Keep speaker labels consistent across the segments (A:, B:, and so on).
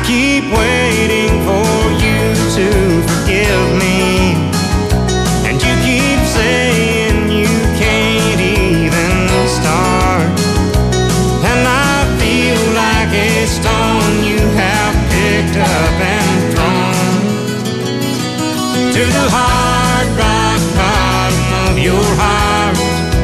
A: keep waiting for you to forgive me, and you keep saying you can't even start, and I feel like a stone you have picked up and thrown to the hard rock bottom of your heart,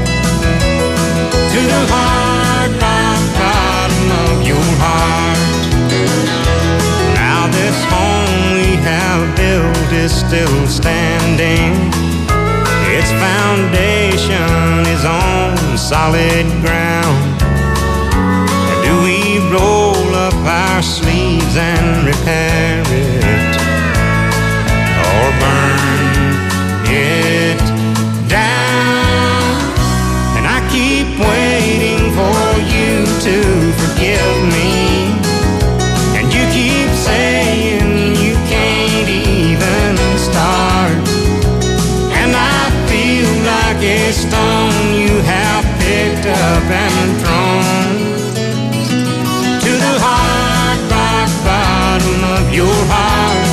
A: to the hard rock bottom of your heart. Now this home we have built is still standing. Its foundation is on solid ground. Do we roll up our sleeves and repair it, or burn it down? And I keep waiting for you to forgive me, and you keep saying you can't even start, and I feel like a stone you have picked up and thrown to the hard rock bottom of your heart,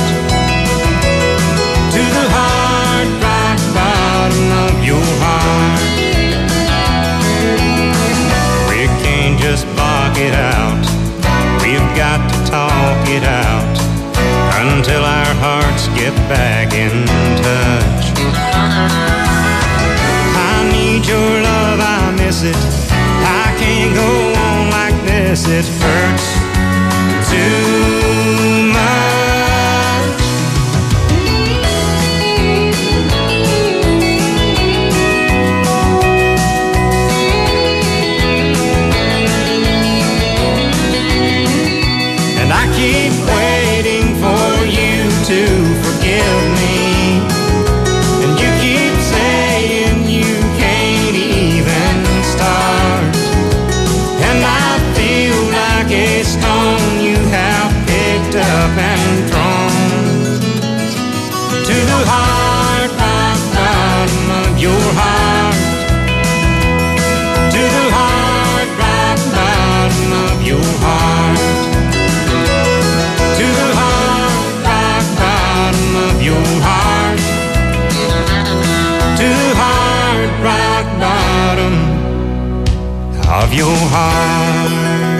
A: to the hard rock bottom of your heart. We can't just bark it out, we've got to talk it out until our hearts get back in touch. I need your love, I miss it, I can't go on like this, it hurts too much. And I keep waiting for you to forgive me, and you keep saying you can't even start, and I feel like a stone you have picked up and thrown to the hard rock bottom of your heart, to the hard rock bottom of your heart, to the hard rock bottom of your heart, to the hard rock bottom of your heart.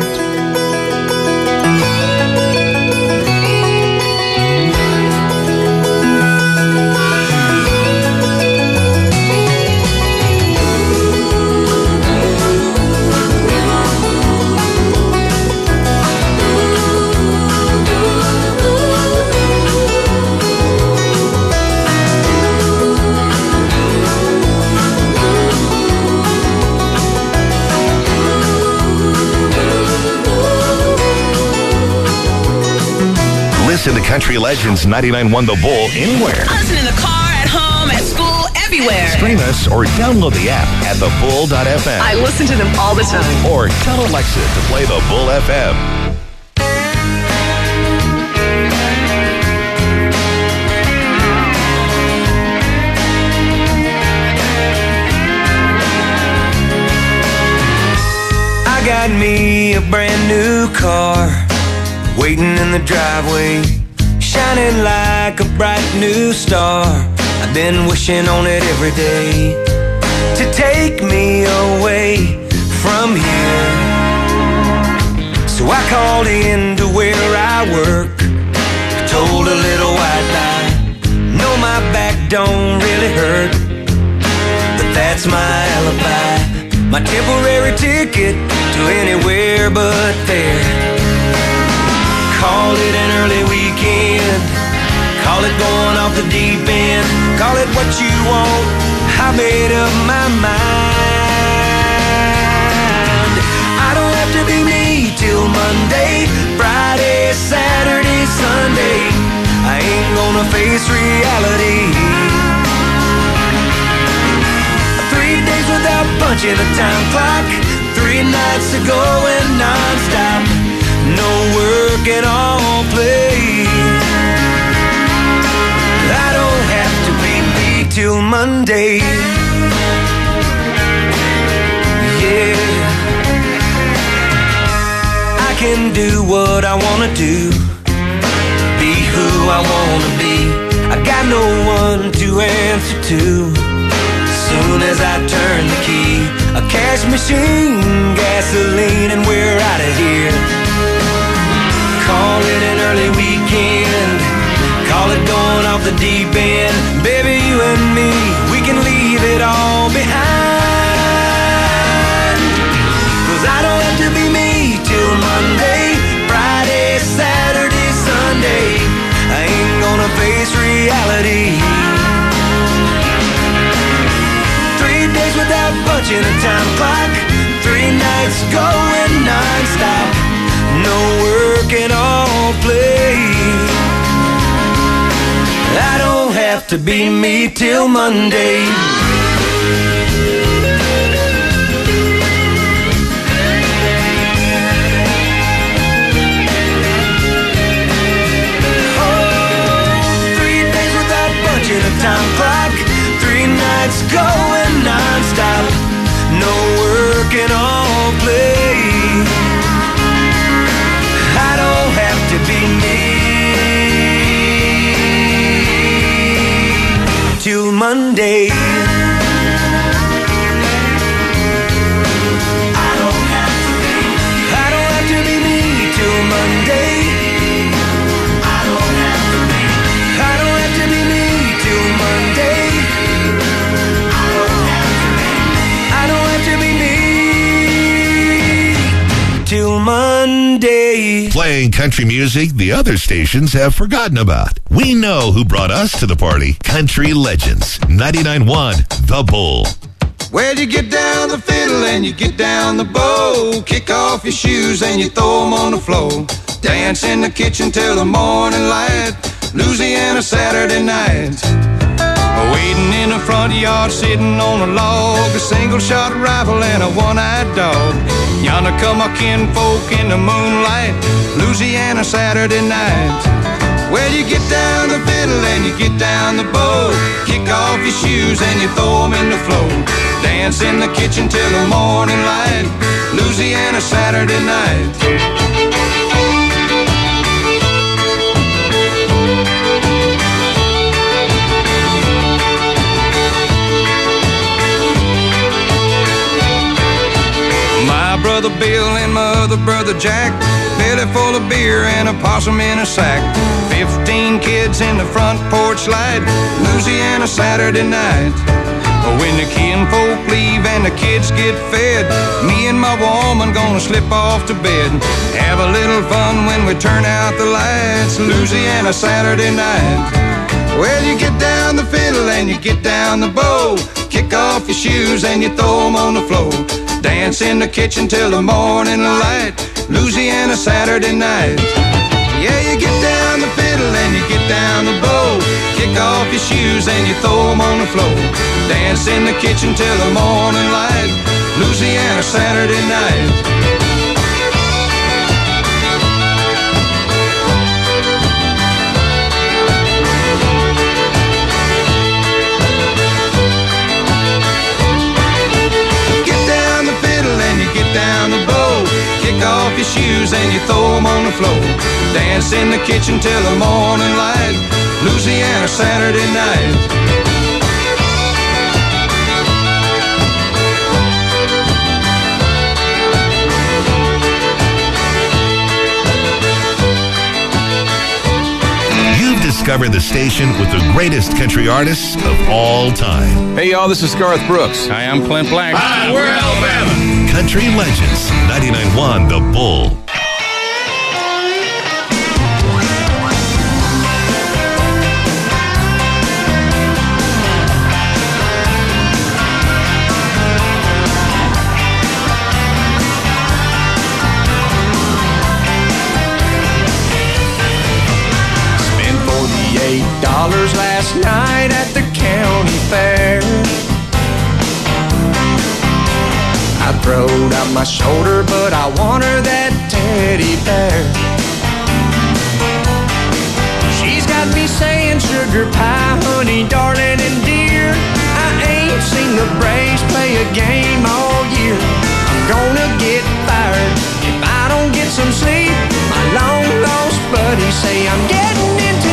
B: Listen to Country Legends 99.1 The Bull anywhere.
C: Listen in the car, at home, at school, everywhere.
B: Stream us or download the app at thebull.fm.
C: I listen to them all the time.
B: Or tell Alexa to play The Bull FM.
A: I got me a brand new car, waiting in the driveway, shining like a bright new star. I've been wishing on it every day to take me away from here. So I called in to where I work, told a little white lie, no, my back don't really hurt, but that's my alibi, my temporary ticket to anywhere but there. Call it an early weekend, call it going off the deep end, call it what you want, I made up my mind. I don't have to be me till Monday, Friday, Saturday, Sunday, I ain't gonna face reality. 3 days without punching the time clock, 3 nights to go and non-stop, no work and all play. I don't have to be me till Monday. Yeah, I can do what I wanna do, who I wanna be. I got no one to answer to. Soon as I turn the key, a cash machine, gasoline, and we're out of here. Call it an early weekend, call it going off the deep end. Baby, you and me, we can leave it all behind. 'Cause I don't have to be me till Monday, Friday, Saturday, Sunday. I ain't gonna face reality. 3 days without punching a time clock, 3 nights going non-stop. No work and all play. I don't have to be me till Monday. Time clock, 3 nights going non-stop. No work and all play. I don't have to be me till Monday. I don't have to be me till Monday. I don't have to be me till Monday. I don't have to be me till Monday.
B: Playing country music the other stations have forgotten about. We know who brought us to the party. Country Legends. 99.1 The Bull.
D: Well, you get down the fiddle and you get down the bow. Kick off your shoes and you throw them on the floor. Dance in the kitchen till the morning light. Louisiana Saturday night. Waiting in the front yard, sitting on a log, a single-shot rifle and a one-eyed dog. Yonder come my kinfolk in the moonlight, Louisiana Saturday night. Well, you get down the fiddle and you get down the bow. Kick off your shoes and you throw them in the floor. Dance in the kitchen till the morning light, Louisiana Saturday night. Brother Bill and my other brother Jack, belly full of beer and a possum in a sack. 15 kids in the front porch light, Louisiana Saturday night. When the kinfolk leave and the kids get fed, me and my woman gonna slip off to bed. Have a little fun when we turn out the lights, Louisiana Saturday night. Well, you get down the fiddle and you get down the bow. Kick off your shoes and you throw them on the floor. Dance in the kitchen till the morning light, Louisiana Saturday night. Yeah, you get down the fiddle and you get down the bow. Kick off your shoes and you throw them on the floor. Dance in the kitchen till the morning light, Louisiana Saturday night. Down the bow, kick off your shoes and you throw them on the floor. Dance in the kitchen till the morning light, Louisiana Saturday night.
B: You've discovered the station with the greatest country artists of all time.
E: Hey, y'all, this is Garth Brooks.
F: Hi, I'm Clint Black.
B: Hi, we're Alabama. Country Legends, 99.1 The Bull.
A: Spent $48 last night at the county fair. I throwed out my shoulder, but I want her that teddy bear. She's got me saying sugar pie, honey, darling, and dear. I ain't seen the Braves play a game all year. I'm gonna get fired if I don't get some sleep. My long lost buddies say I'm getting into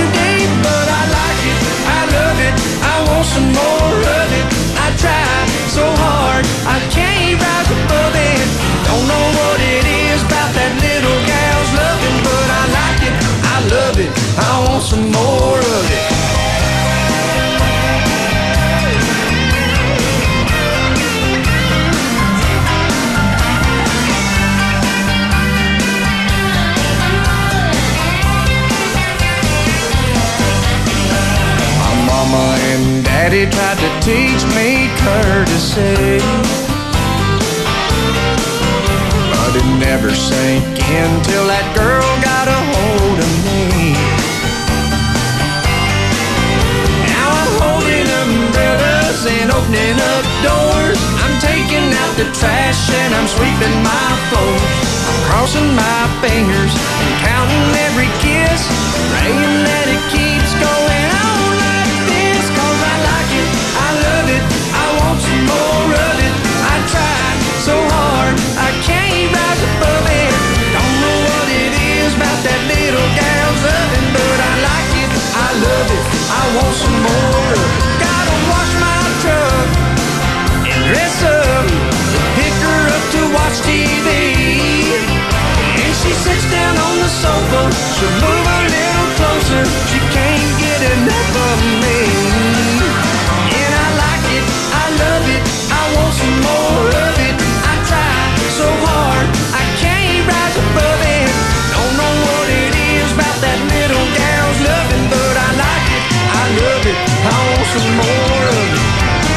A: some more of it. Mama and Daddy tried to teach me courtesy, but it never sank in till that girl got a hold of me. Now I'm holding umbrellas and opening up doors. I'm taking out the trash and I'm sweeping my floors. I'm crossing my fingers and counting every kiss, praying that it keeps going on. I love it, I want some more of it. I tried so hard, I can't rise above it. Don't know what it is about that little gal's oven, but I like it, I love it, I want some more of it. Gotta wash my truck and dress up, pick her up to watch TV. And she sits down on the sofa, she'll move a little closer. She can't get enough of me. I love it, I want some more of it. I try so hard, I can't rise above it. Don't know what it is about that little gal's loving, but I like it, I love it, I want some more of it.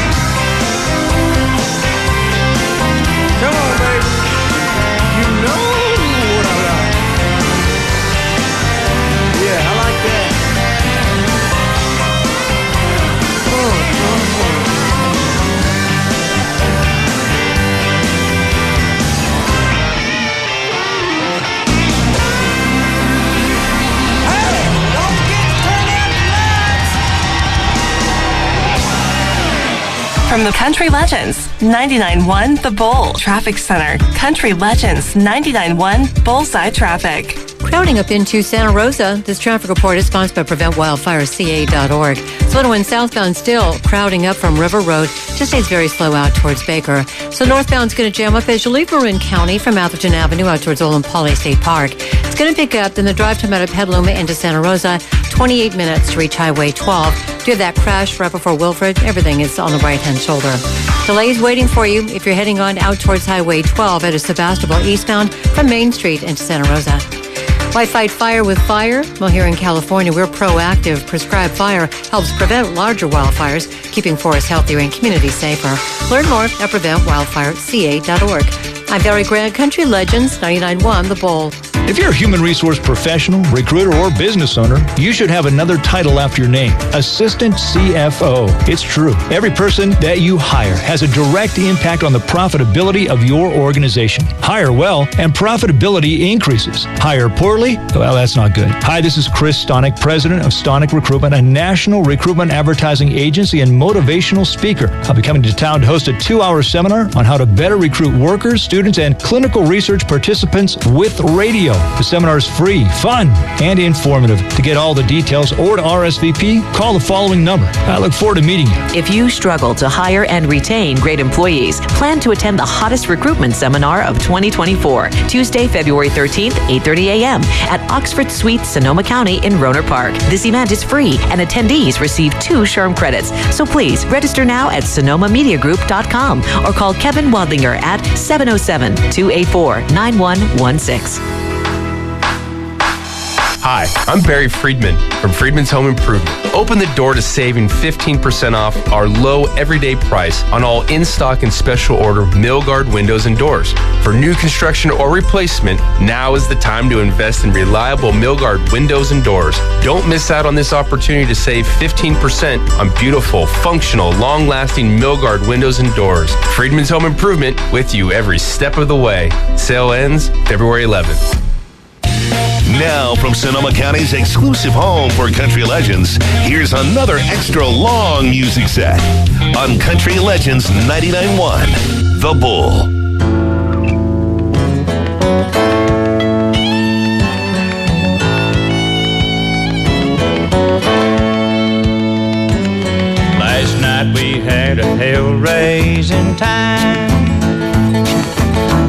A: Come on, baby, you know what I like. Yeah, I like that.
C: From the Country Legends 99.1 The Bull Traffic Center. Country Legends 99.1 Bullseye Traffic.
F: Crowding up into Santa Rosa. This traffic report is sponsored by PreventWildfireCA.org. So southbound still crowding up from River Road. Just stays very slow out towards Baker. So northbound's going to jam up as you leave Marin County from Atherton Avenue out towards Olin Poly State Park. It's going to pick up, then the drive time out of Petaluma into Santa Rosa, 28 minutes to reach Highway 12. Do you have that crash right before Wilfred? Everything is on the right-hand shoulder. Delays waiting for you if you're heading on out towards Highway 12 at Sebastopol eastbound from Main Street into Santa Rosa. Why fight fire with fire? Well, here in California, we're proactive. Prescribed Fire helps prevent larger wildfires, keeping forests healthier and communities safer. Learn more at PreventWildfireCA.org. I'm Barry Grant, Country Legends 99.1 The Bull.
G: If you're a human resource professional, recruiter, or business owner, you should have another title after your name, Assistant CFO. It's true. Every person that you hire has a direct impact on the profitability of your organization. Hire well, and profitability increases. Hire poorly? Well, that's not good. Hi, this is Chris Stonick, president of Stonick Recruitment, a national recruitment advertising agency and motivational speaker. I'll be coming to town to host a 2-hour seminar on how to better recruit workers, students, and clinical research participants with radio. The seminar is free, fun, and informative. To get all the details or to RSVP, call the following number. I look forward to meeting you.
H: If you struggle to hire and retain great employees, plan to attend the hottest recruitment seminar of 2024, Tuesday, February 13th, 8:30 a.m. at Oxford Suite, Sonoma County in Rohnert Park. This event is free, and attendees receive 2 SHRM credits. So please register now at SonomaMediaGroup.com or call Kevin Wadlinger at 707-284-9116.
I: Hi, I'm Barry Friedman from Friedman's Home Improvement. Open the door to saving 15% off our low everyday price on all in-stock and special order Milgard windows and doors. For new construction or replacement, now is the time to invest in reliable Milgard windows and doors. Don't miss out on this opportunity to save 15% on beautiful, functional, long-lasting Milgard windows and doors. Friedman's Home Improvement, with you every step of the way. Sale ends February 11th.
B: Now, from Sonoma County's exclusive home for country legends, here's another extra long music set on Country Legends 99.1 The Bull.
J: Last night we had a hell-raising time,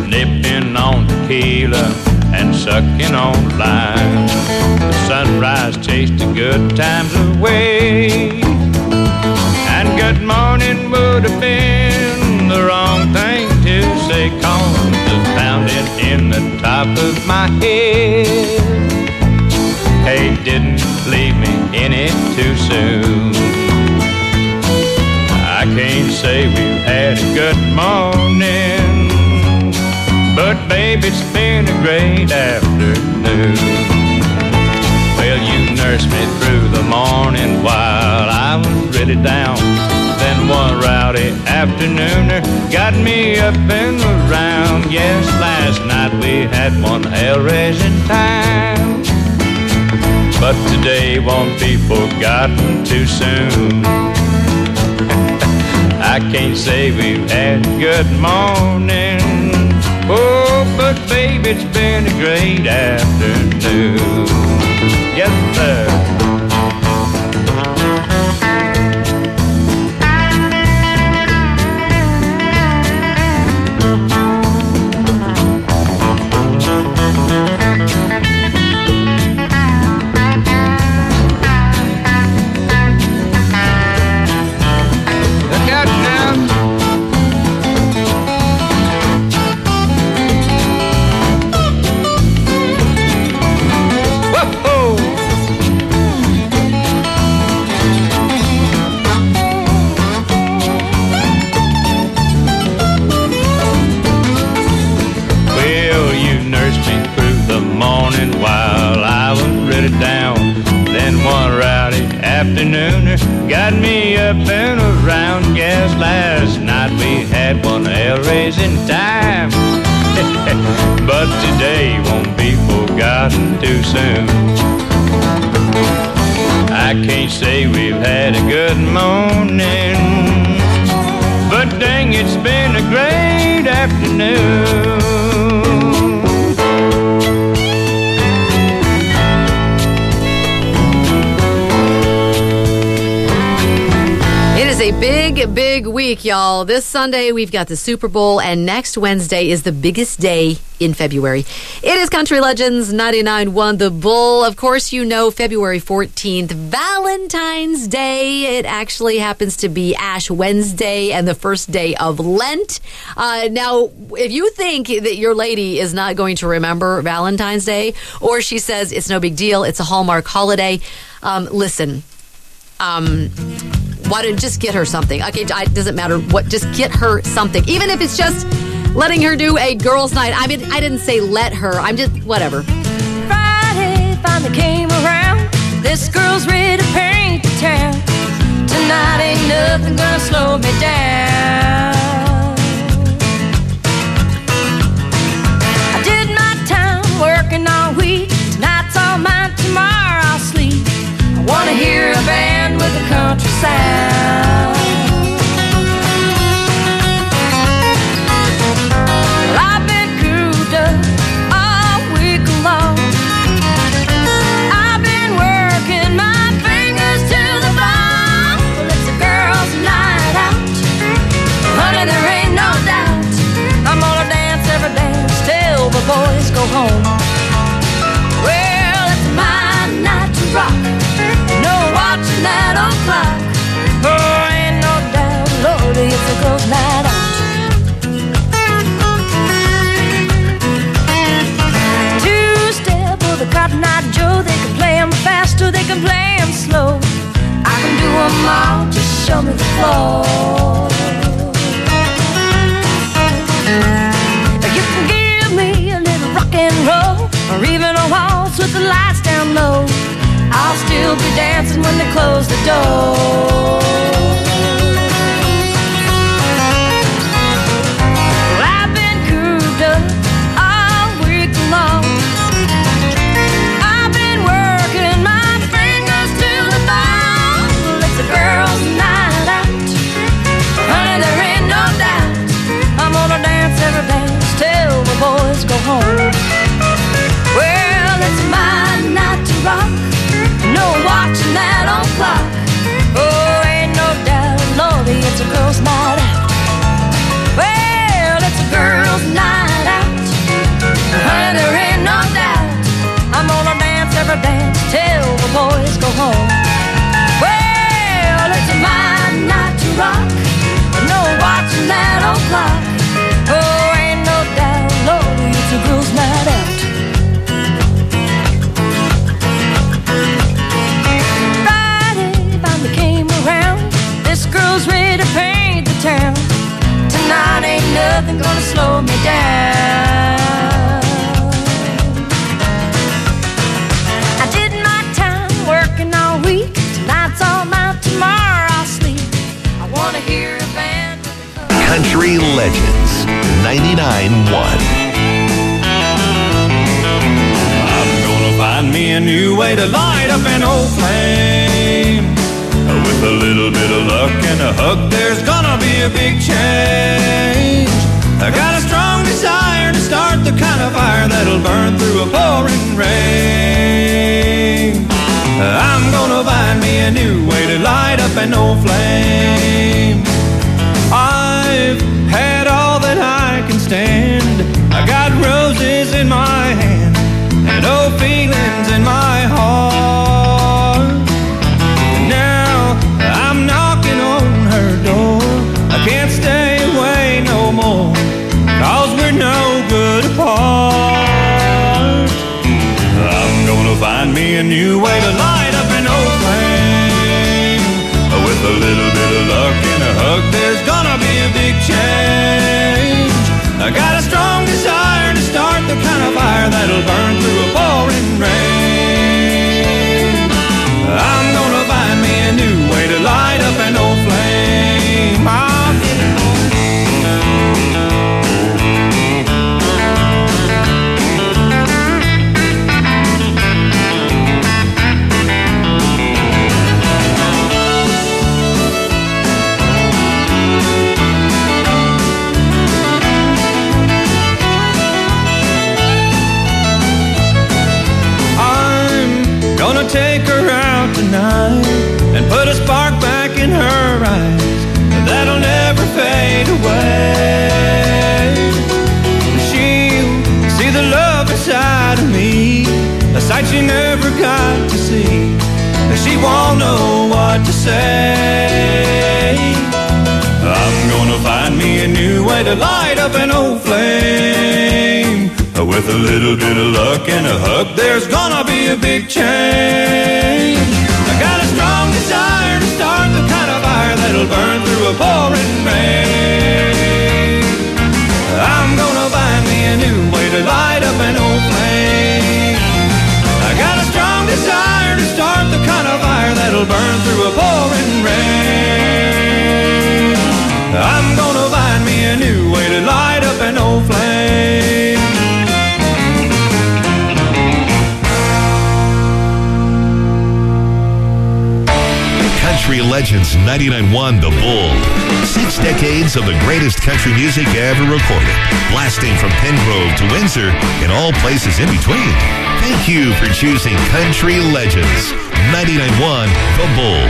J: nipping on tequila and sucking on lime. The sunrise chased the good times away. And good morning would have been the wrong thing to say, 'cause the pounding in the top of my head, hey, didn't leave me any too soon. I can't say we've had a good morning, but babe, it's been a great afternoon. Well, you nursed me through the morning while I was really down. Then one rowdy afternooner got me up and around. Yes, last night we had one hell-raising time, but today won't be forgotten too soon. I can't say we've had a good morning, oh, but babe, it's been a great afternoon. Yes, sir. While I was really down, then one rowdy afternooner got me up and around. Yes, last night we had one hell-raising time, but today won't be forgotten too soon. I can't say we've had a good morning, but dang, it's been a great afternoon.
F: A big week, y'all. This Sunday, we've got the Super Bowl, and next Wednesday is the biggest day in February. It is Country Legends 99.1 The Bull. Of course, you know February 14th, Valentine's Day. It actually happens to be Ash Wednesday and the first day of Lent. Now, if you think that your lady is not going to remember Valentine's Day, or she says it's no big deal, it's a Hallmark holiday, listen, why don't you just get her something? Okay, it doesn't matter what, just get her something. Even if it's just letting her do a girls' night. I mean, I didn't say let her. I'm just, whatever.
K: Friday finally came around. This girl's ready to paint the town. Tonight ain't nothing gonna slow me down. I did my time working all week. Tonight's all mine, tomorrow I'll sleep. I wanna hear a band with a country sound. Well, I've been cooped up all week long. I've been working my fingers to the bone. Well, it's a girls' night out. Honey, there ain't no doubt. I'm gonna dance every dance till the boys go home. Well, it's my night to rock. No watching that old clock. Oh, ain't no doubt, Lordy, it's a girls' night out. Two-step or the Cotton Eye Joe. They can play 'em fast or they can play 'em slow. I can do 'em all, just show me the floor. You can give me a little rock and roll, or even a waltz with the lights down low. I'll still be dancing when they close the door. Well, I've been cooped up all week long. I've been working my fingers to the bone. Well, it's a girls' night out. Honey, there ain't no doubt. I'm gonna dance every dance till the boys go home. Well, it's my night to rock. No watching that old clock. Oh, ain't no doubt, Lordy, it's a girls' night out. Well, it's a girls' night out. Honey, there ain't no doubt. I'm gonna dance every dance till the boys go home. Well, it's my night to rock. No watching that old clock. Oh, ain't no doubt, Lord, it's a girl's night out. Friday finally came around. This girl's ready to paint the town. Tonight ain't nothing gonna slow me down. I did my time working all week. Tonight's all mine, tomorrow I'll sleep. I wanna hear a band.
B: Country Legends 99.1.
J: I'm gonna find me a new way to light up an old flame. With a little bit of luck and a hug, there's gonna be a big change. I got a strong desire to start the kind of fire that'll burn through a pouring rain. I'm gonna find me a new way to light up an old flame. I've had all that I can stand. I got roses in my hand and old feelings in my heart. Now I'm knocking on her door. I can't stay away no more, 'cause we're no good apart. I'm gonna find me a new way to light up an old flame. With a little bit of luck and a hug, there's gonna be a big change. I got a strong desire to start the kind of fire that'll burn through a pouring rain. I'm gonna find me a new way to light up an old flame. I'll get it. Take her out tonight and put a spark back in her eyes that'll never fade away. She'll see the love inside of me, a sight she never got to see. She won't know what to say. I'm gonna find me a new way to light up an old flame. With a little bit of luck and a hug, there's gonna be a big change. I got a strong desire to start the kind of fire that'll burn through a pouring rain. I'm gonna find me a new way to light up an old flame. I got a strong desire to start the kind of fire that'll burn through a pouring rain. I'm gonna find me a new way to light up an old flame.
B: Country Legends 99.1 The Bull. 6 decades of the greatest country music ever recorded, blasting from Pengrove to Windsor and all places in between. Thank you for choosing Country Legends 99.1 The Bull.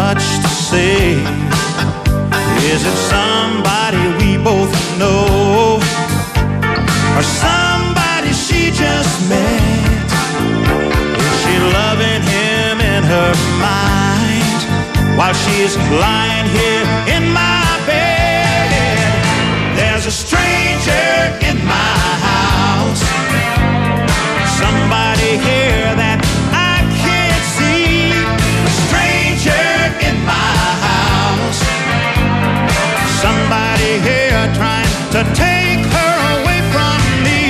L: much to say. Is it somebody we both know, or somebody she just met? Is she loving him in her mind while she's lying here in my bed? There's a stranger in my house, somebody here that I can't see. A stranger in my house, somebody here trying to take her away from me.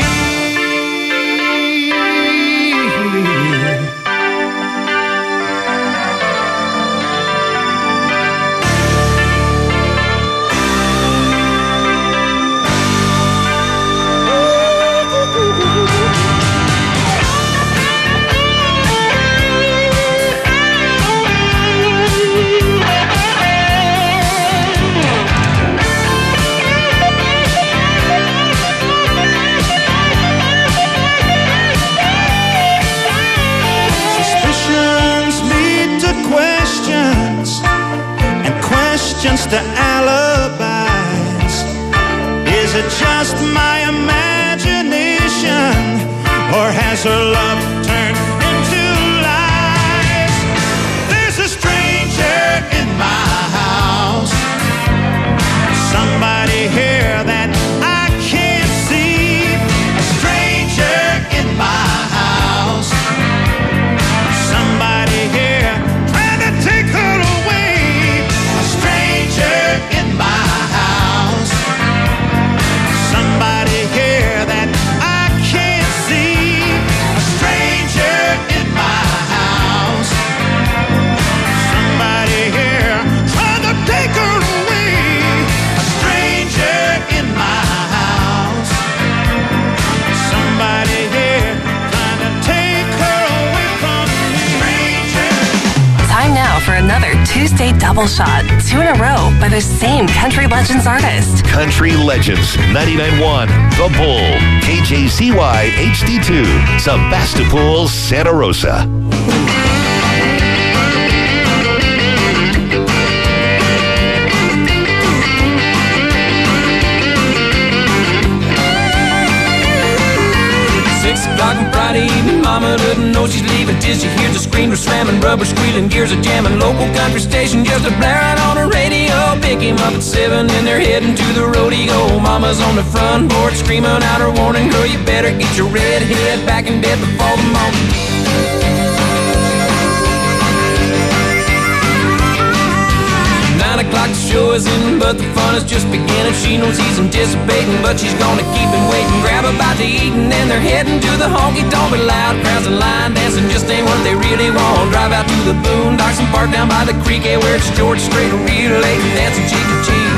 L: To alibis. Is it just my imagination, or has her love turned into lies? There's a stranger in my house, somebody here that I can't see. A stranger in my house, somebody here trying to take her away. In my house, somebody here that I can't see. A stranger in my house, somebody here trying to take her away. A stranger in my house, somebody here trying to take her away from me. Stranger.
C: Time now for another Tuesday double shot, 2 in a row by the same Country Legends artist.
B: Country Legends 99.1 The Bull, KJCY HD2, Sebastopol, Santa Rosa.
M: On Friday evening, mama doesn't know she's leaving till she hears the screamers slamming, rubber squealing, gears are jamming. Local country station just a blaring on the radio. Pick him up at 7 and they're heading to the rodeo. Mama's on the front porch screaming out her warning, girl, you better get your red head back in bed before the morning. 9 o'clock, the show is in, but the fun is just beginning. She knows he's anticipating, but she's gonna keep him waiting. Grab a bite to eat, and then they're heading to the honky-tonk. But loud crowds and line dancing just ain't what they really want. Drive out to the boondocks and park down by the creek, where it's George Strait, real late and dancing cheek to cheek.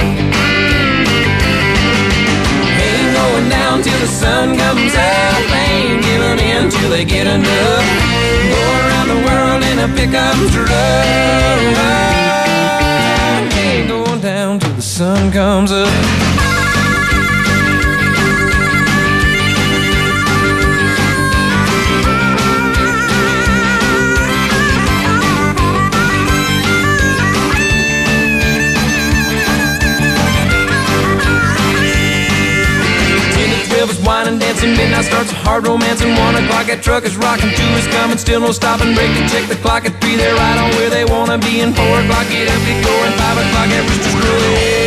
M: Ain't going down till the sun comes up, ain't giving in till they get enough. Go around the world in a pickup truck, going down till the sun comes up. Wine dancing, midnight starts a hard romance, and 1 o'clock that truck is rocking, 2 is coming, still no stopping, break to check the clock, at 3 they're right on where they wanna be, and 4 o'clock get up, get going, 5 o'clock that rooster's crowing.